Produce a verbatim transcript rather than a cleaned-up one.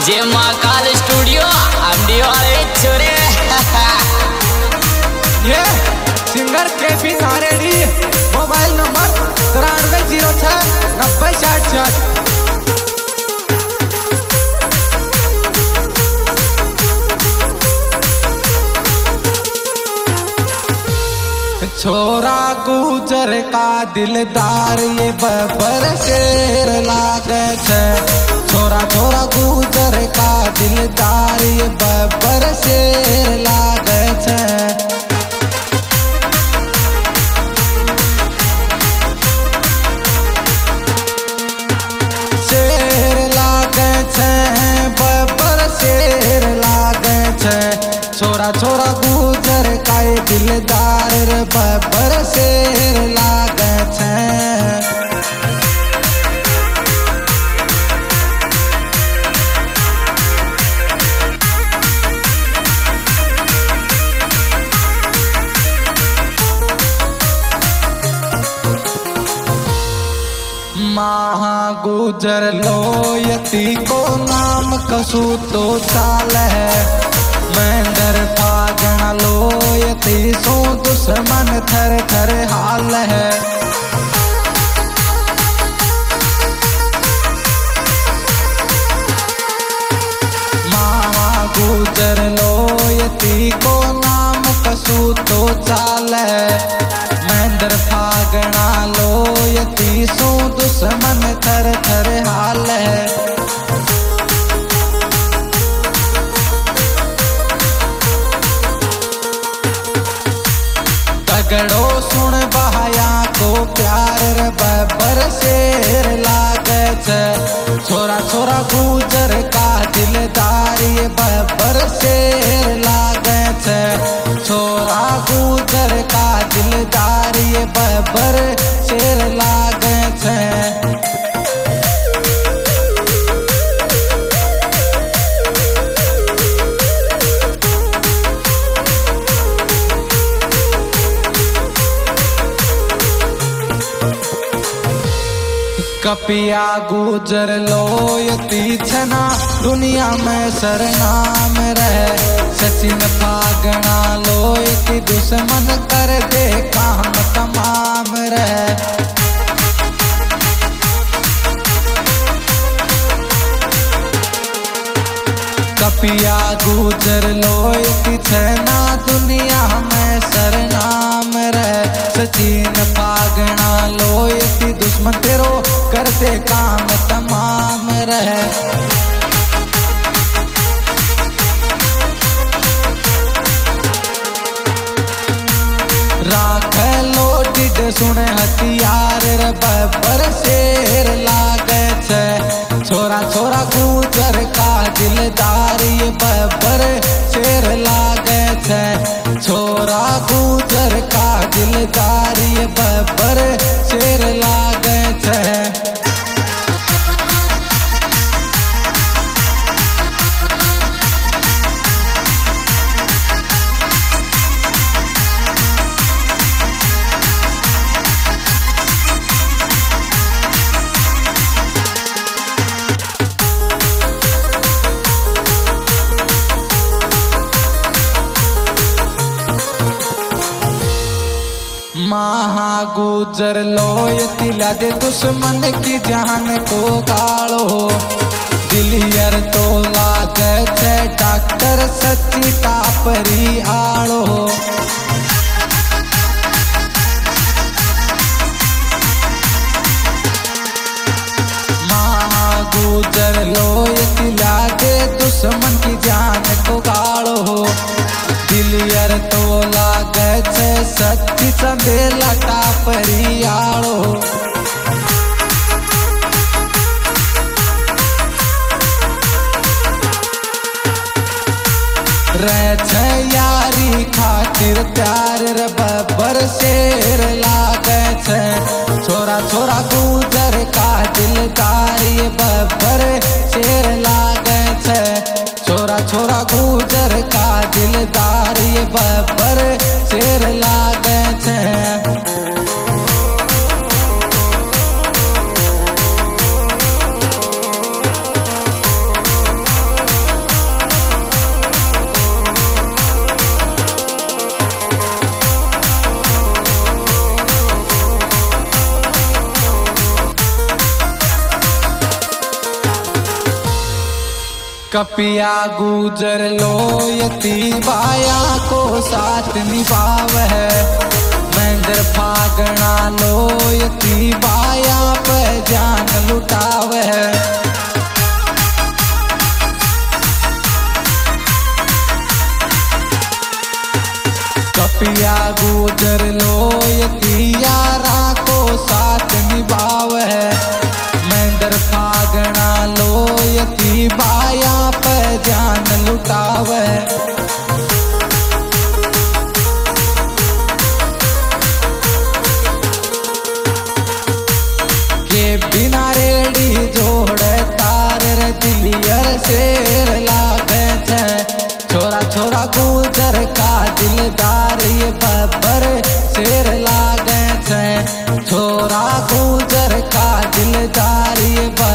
जे Mahakal studio अमडी वाले छोरे ये singer KP Naredi mobile number तिरानवे जीरो छह नब्बे साठ साठ। छोरा गुजर का दिलदार ये बबर शेर लागे छे। छोरा छोरा गुजर का दिलदार ये बबर शेर लागे छे। शेर लागे छे बबर शेर लागे छे। छोरा छोरा गुजर का दिलदार रे बबर शेर लागे छे। महागुजर लोयती को नाम कसू तो चाल है। महेंद्र पागना लोयती सो दुश्मन थर थर हाल है। महागुजर लोयती को नाम कसू तो चाल है। महेंद्र पागना लोयती सो दुश्मन थर थर हाल है। तगड़ो सुन बहाया को प्यार रे बबर शेर लागे छे। छोरा छोरा गुजर का दिलदार ये बबर शेर लागे छे। छोरा गुजर का दिलदार ये बबर शेर लागे छे। कपिया गुजर लोयती छना दुनिया में सरनाम रहे। सचिन पागना लोयती दुश्मन कर दे काम तमाम रहे। कपिया गुजर लोयती छना दुनिया में सरनाम रहे। सचिन पागना लोयती दुश्मन तेरो करते काम तमाम रहे। राख लोटिड सुने हथियार रे बबर शेर लागे छे। छोरा छोरा गुजर का दिलदार ये बबर शेर लागे छे। छोरा गुजर का दिलदार ये बबर शेर लागे छे। महागुजर लोयती लादे दुश्मन की जान को गालो। दिलियर तो लागे छे डॉक्टर सच्ची टापरी आलो। महागुजर लोयती लादे दुश्मन की जान को गालो। दिलियर तो लागे छे सच्ची चंदेला टापरी आलो। रह छे यारी खातिर प्यार रे बबर शेर लागे छे। छोरा छोरा गुजर का दिलदार ये बबर शेर लागे छे। छोरा छोरा गुजर का दिलदार ये बबर शेर लागे छे। कपिया गुजर लोयती बाया को साथ निभावे महेंद्र फागणा लोयती बाया पे जान लुटावे कपिया गुजर लोयती यारा को साथ निभावे महेंद्र फागणा लोयती बाया पे जान लुटावे के बिना रेडी जोड़े तार रे दिलियर शेर लागे छे छोरा छोरा गुजर का दिलदार ये बब्बर शेर लागे छे छोरा गुजर का दिलदार ये